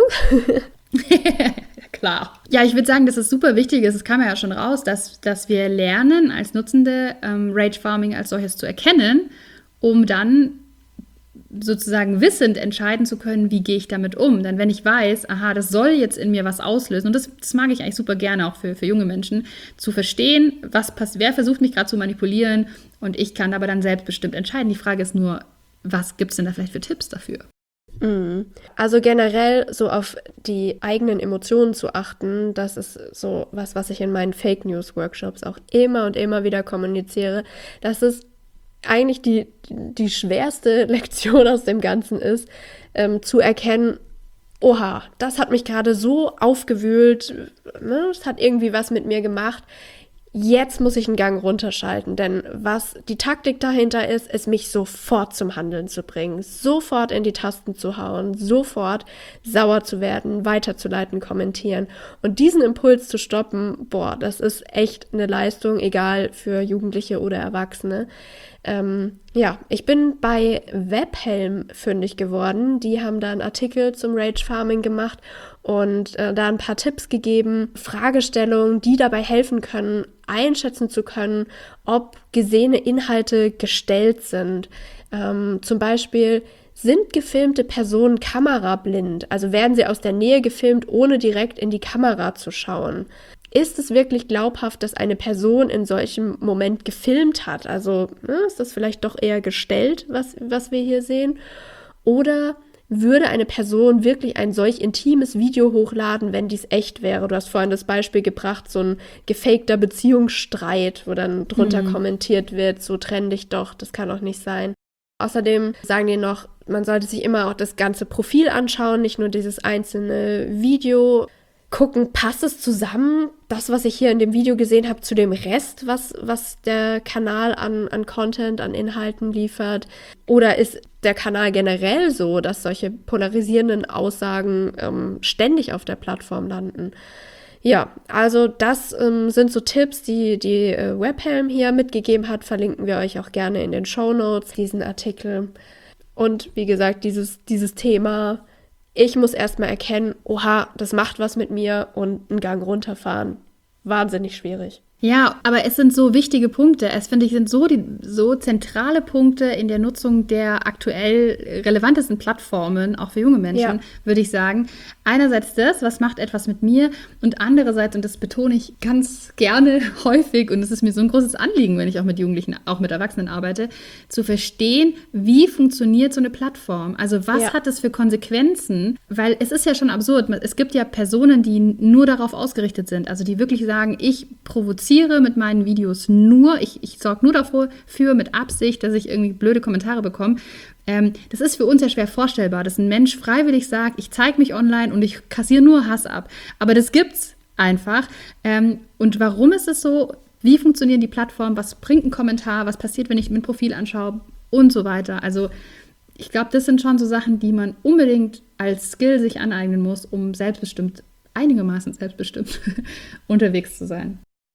B: Klar. Ja, ich würde sagen, dass es super wichtig ist, es kam ja schon raus, dass wir lernen, als Nutzende Rage Farming als solches zu erkennen, um dann sozusagen wissend entscheiden zu können, wie gehe ich damit um. Denn wenn ich weiß, aha, das soll jetzt in mir was auslösen, und das mag ich eigentlich super gerne auch für junge Menschen, zu verstehen, wer versucht mich gerade zu manipulieren, und ich kann aber dann selbstbestimmt entscheiden. Die Frage ist nur, was gibt es denn da vielleicht für Tipps dafür?
A: Also generell so auf die eigenen Emotionen zu achten, das ist so was ich in meinen Fake News Workshops auch immer und immer wieder kommuniziere. Das ist eigentlich die schwerste Lektion aus dem Ganzen ist, zu erkennen, oha, das hat mich gerade so aufgewühlt, ne? Das hat irgendwie was mit mir gemacht. Jetzt muss ich einen Gang runterschalten, denn was die Taktik dahinter ist mich sofort zum Handeln zu bringen, sofort in die Tasten zu hauen, sofort sauer zu werden, weiterzuleiten, kommentieren. Und diesen Impuls zu stoppen, das ist echt eine Leistung, egal für Jugendliche oder Erwachsene. Ich bin bei Webhelm fündig geworden. Die haben da einen Artikel zum Rage Farming gemacht und da ein paar Tipps gegeben, Fragestellungen, die dabei helfen können, einschätzen zu können, ob gesehene Inhalte gestellt sind. Zum Beispiel, sind gefilmte Personen kamerablind? Also werden sie aus der Nähe gefilmt, ohne direkt in die Kamera zu schauen? Ist es wirklich glaubhaft, dass eine Person in solchem Moment gefilmt hat? Also ist das vielleicht doch eher gestellt, was wir hier sehen? Oder würde eine Person wirklich ein solch intimes Video hochladen, wenn dies echt wäre? Du hast vorhin das Beispiel gebracht, so ein gefakter Beziehungsstreit, wo dann drunter kommentiert wird, so trenn dich doch, das kann doch nicht sein. Außerdem sagen die noch, man sollte sich immer auch das ganze Profil anschauen, nicht nur dieses einzelne Video. Gucken, passt es zusammen, das, was ich hier in dem Video gesehen habe, zu dem Rest, was der Kanal an Content, an Inhalten liefert? Oder ist der Kanal generell so, dass solche polarisierenden Aussagen ständig auf der Plattform landen? Ja, also das sind so Tipps, die Webhelm hier mitgegeben hat. Verlinken wir euch auch gerne in den Shownotes, diesen Artikel. Und wie gesagt, dieses Thema, ich muss erstmal erkennen, oha, das macht was mit mir, und einen Gang runterfahren. Wahnsinnig schwierig.
B: Ja, aber es sind so wichtige Punkte. Es, finde ich, sind so zentrale Punkte in der Nutzung der aktuell relevantesten Plattformen, auch für junge Menschen, würde ich sagen. Einerseits das, was macht etwas mit mir, und andererseits, und das betone ich ganz gerne häufig, und es ist mir so ein großes Anliegen, wenn ich auch mit Jugendlichen, auch mit Erwachsenen arbeite, zu verstehen, wie funktioniert so eine Plattform? Also was hat es für Konsequenzen? Weil es ist ja schon absurd. Es gibt ja Personen, die nur darauf ausgerichtet sind, also die wirklich sagen, ich provoziere mit meinen Videos nur, ich sorge nur dafür mit Absicht, dass ich irgendwie blöde Kommentare bekomme. Das ist für uns ja schwer vorstellbar, dass ein Mensch freiwillig sagt, ich zeige mich online und ich kassiere nur Hass ab. Aber das gibt's einfach. Und warum ist es so? Wie funktionieren die Plattformen? Was bringt ein Kommentar? Was passiert, wenn ich mein Profil anschaue? Und so weiter. Also ich glaube, das sind schon so Sachen, die man unbedingt als Skill sich aneignen muss, um einigermaßen selbstbestimmt unterwegs zu sein.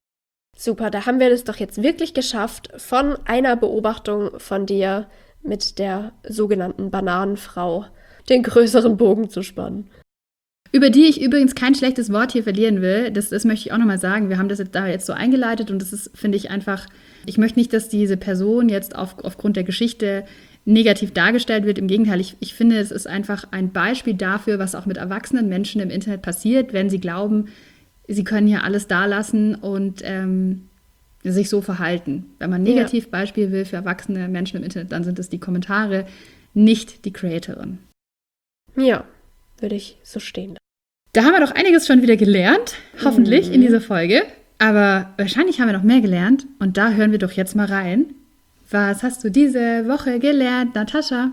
A: Super, da haben wir das doch jetzt wirklich geschafft, von einer Beobachtung von dir mit der sogenannten Bananenfrau den größeren Bogen zu spannen.
B: Über die ich übrigens kein schlechtes Wort hier verlieren will, das möchte ich auch nochmal sagen. Wir haben das jetzt so eingeleitet, und das ist, finde ich, einfach, ich möchte nicht, dass diese Person jetzt aufgrund der Geschichte negativ dargestellt wird. Im Gegenteil, ich finde, es ist einfach ein Beispiel dafür, was auch mit erwachsenen Menschen im Internet passiert, wenn sie glauben, sie können hier alles da lassen und sich so verhalten. Wenn man ein Negativbeispiel will für erwachsene Menschen im Internet, dann sind es die Kommentare, nicht die Creatorin.
A: Ja, würde ich so stehen.
B: Da haben wir doch einiges schon wieder gelernt, hoffentlich in dieser Folge. Aber wahrscheinlich haben wir noch mehr gelernt und da hören wir doch jetzt mal rein. Was hast du diese Woche gelernt, Natascha?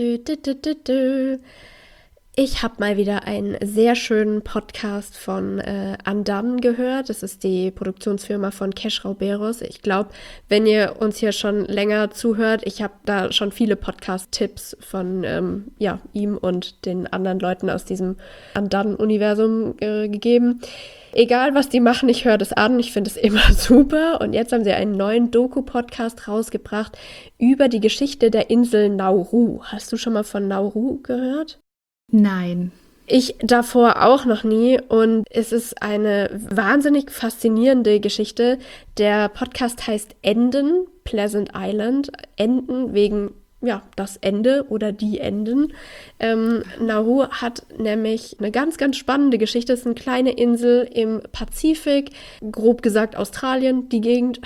A: Ich habe mal wieder einen sehr schönen Podcast von Undone gehört. Das ist die Produktionsfirma von Kesh Rauberos. Ich glaube, wenn ihr uns hier schon länger zuhört, ich habe da schon viele Podcast-Tipps von ihm und den anderen Leuten aus diesem Undone-Universum gegeben. Egal, was die machen, ich höre das an. Ich finde es immer super. Und jetzt haben sie einen neuen Doku-Podcast rausgebracht über die Geschichte der Insel Nauru. Hast du schon mal von Nauru gehört?
B: Nein.
A: Ich davor auch noch nie und es ist eine wahnsinnig faszinierende Geschichte. Der Podcast heißt Enden, Pleasant Island. Enden wegen, das Ende oder die Enden. Nauru hat nämlich eine ganz, ganz spannende Geschichte. Es ist eine kleine Insel im Pazifik, grob gesagt Australien, die Gegend.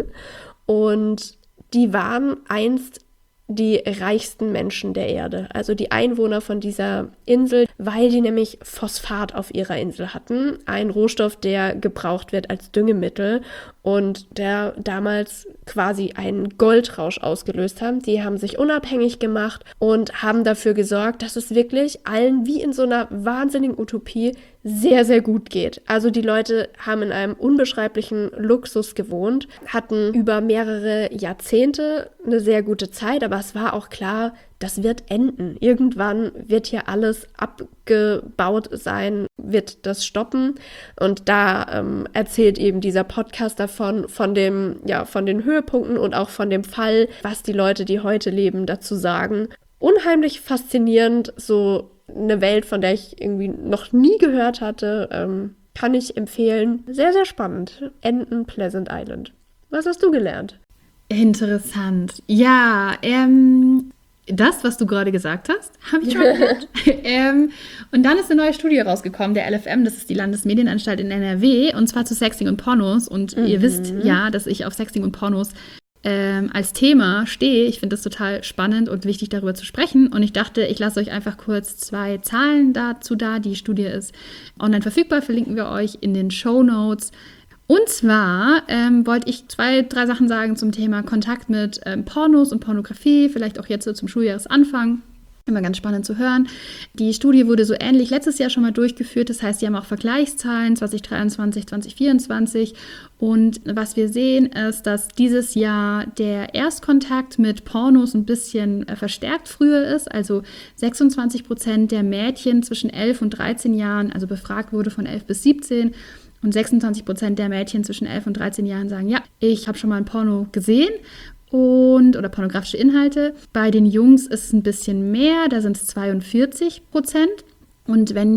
A: Und die waren einst die reichsten Menschen der Erde, also die Einwohner von dieser Insel, weil die nämlich Phosphat auf ihrer Insel hatten, ein Rohstoff, der gebraucht wird als Düngemittel und der damals quasi einen Goldrausch ausgelöst haben. Die haben sich unabhängig gemacht und haben dafür gesorgt, dass es wirklich allen wie in so einer wahnsinnigen Utopie sehr, sehr gut geht. Also die Leute haben in einem unbeschreiblichen Luxus gewohnt, hatten über mehrere Jahrzehnte eine sehr gute Zeit, aber es war auch klar, das wird enden. Irgendwann wird hier alles abgebaut sein, wird das stoppen. Und da erzählt eben dieser Podcast davon, von den Höhepunkten und auch von dem Fall, was die Leute, die heute leben, dazu sagen. Unheimlich faszinierend, so eine Welt, von der ich irgendwie noch nie gehört hatte, kann ich empfehlen. Sehr, sehr spannend. Enden, Pleasant Island. Was hast du gelernt?
B: Interessant. Ja, das, was du gerade gesagt hast, habe ich schon gehört. Und dann ist eine neue Studie rausgekommen, der LFM, das ist die Landesmedienanstalt in NRW, und zwar zu Sexting und Pornos. Und ihr wisst ja, dass ich auf Sexting und Pornos als Thema stehe. Ich finde das total spannend und wichtig, darüber zu sprechen. Und ich dachte, ich lasse euch einfach kurz 2 Zahlen dazu da. Die Studie ist online verfügbar, verlinken wir euch in den Shownotes. Und zwar wollte ich 2, 3 Sachen sagen zum Thema Kontakt mit Pornos und Pornografie, vielleicht auch jetzt so zum Schuljahresanfang. Immer ganz spannend zu hören. Die Studie wurde so ähnlich letztes Jahr schon mal durchgeführt. Das heißt, die haben auch Vergleichszahlen 2023, 2024. Und was wir sehen, ist, dass dieses Jahr der Erstkontakt mit Pornos ein bisschen verstärkt früher ist. Also 26% der Mädchen zwischen 11 und 13 Jahren, also befragt wurde von 11 bis 17, und 26% der Mädchen zwischen 11 und 13 Jahren sagen, ja, ich habe schon mal ein Porno gesehen oder pornografische Inhalte. Bei den Jungs ist es ein bisschen mehr, da sind es 42%. Und bei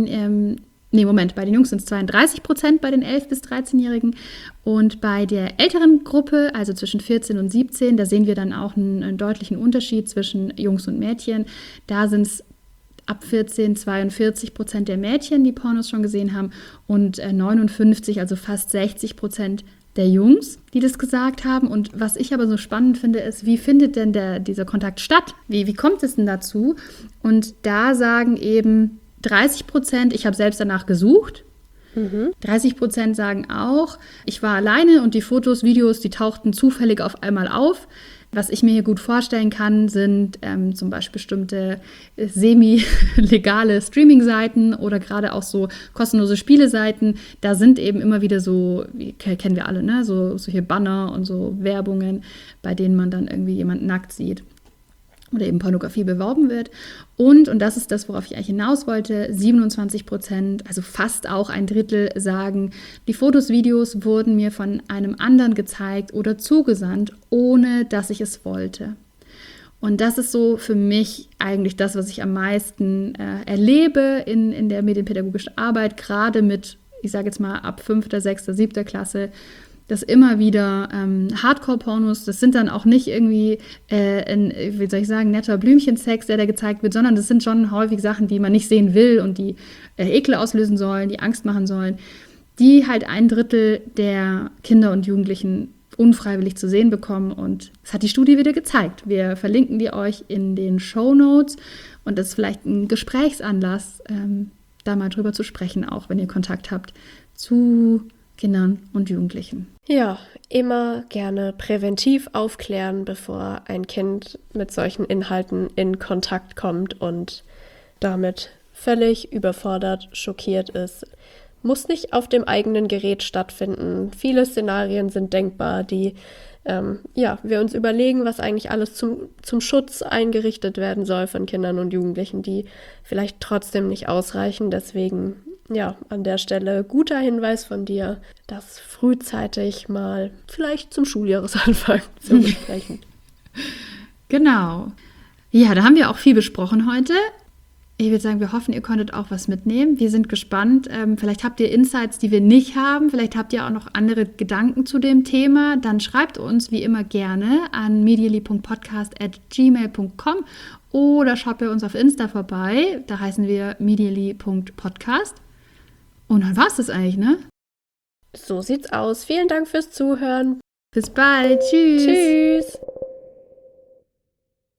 B: den Jungs sind es 32% bei den 11- bis 13-Jährigen. Und bei der älteren Gruppe, also zwischen 14 und 17, da sehen wir dann auch einen deutlichen Unterschied zwischen Jungs und Mädchen. Da sind es ab 14 42% der Mädchen, die Pornos schon gesehen haben, und 59, also fast 60% der Jungs, die das gesagt haben. Und was ich aber so spannend finde, ist, wie findet denn dieser Kontakt statt? Wie kommt es denn dazu? Und da sagen eben 30%, ich habe selbst danach gesucht. 30% sagen auch, ich war alleine und die Fotos, Videos, die tauchten zufällig auf einmal auf. Was ich mir hier gut vorstellen kann, sind zum Beispiel bestimmte semi-legale Streaming-Seiten oder gerade auch so kostenlose Spieleseiten. Da sind eben immer wieder so, kennen wir alle, ne? So hier Banner und so Werbungen, bei denen man dann irgendwie jemanden nackt sieht oder eben Pornografie beworben wird. Und das ist das, worauf ich eigentlich hinaus wollte, 27%, also fast auch ein Drittel, sagen, die Fotos, Videos wurden mir von einem anderen gezeigt oder zugesandt, ohne dass ich es wollte. Und das ist so für mich eigentlich das, was ich am meisten erlebe in der medienpädagogischen Arbeit, gerade mit, ich sage jetzt mal, ab 5., 6., 7. Klasse, dass immer wieder Hardcore-Pornos, das sind dann auch nicht irgendwie, netter Blümchensex, der da gezeigt wird, sondern das sind schon häufig Sachen, die man nicht sehen will und die Ekel auslösen sollen, die Angst machen sollen. die halt 1/3 der Kinder und Jugendlichen unfreiwillig zu sehen bekommen. Und das hat die Studie wieder gezeigt. Wir verlinken die euch in den Shownotes und das ist vielleicht ein Gesprächsanlass, da mal drüber zu sprechen, auch wenn ihr Kontakt habt zu Kindern und Jugendlichen.
A: Ja, immer gerne präventiv aufklären, bevor ein Kind mit solchen Inhalten in Kontakt kommt und damit völlig überfordert, schockiert ist. Muss nicht auf dem eigenen Gerät stattfinden. Viele Szenarien sind denkbar, die wir uns überlegen, was eigentlich alles zum Schutz eingerichtet werden soll von Kindern und Jugendlichen, die vielleicht trotzdem nicht ausreichen. Deswegen, ja, an der Stelle guter Hinweis von dir, das frühzeitig mal vielleicht zum Schuljahresanfang zu besprechen.
B: Genau. Ja, da haben wir auch viel besprochen heute. Ich würde sagen, wir hoffen, ihr konntet auch was mitnehmen. Wir sind gespannt. Vielleicht habt ihr Insights, die wir nicht haben. Vielleicht habt ihr auch noch andere Gedanken zu dem Thema. Dann schreibt uns wie immer gerne an medially.podcast@gmail.com oder schaut bei uns auf Insta vorbei. Da heißen wir medially.podcast. Und dann war es das eigentlich, ne?
A: So sieht's aus. Vielen Dank fürs Zuhören.
B: Bis bald. Tschüss.
A: Tschüss.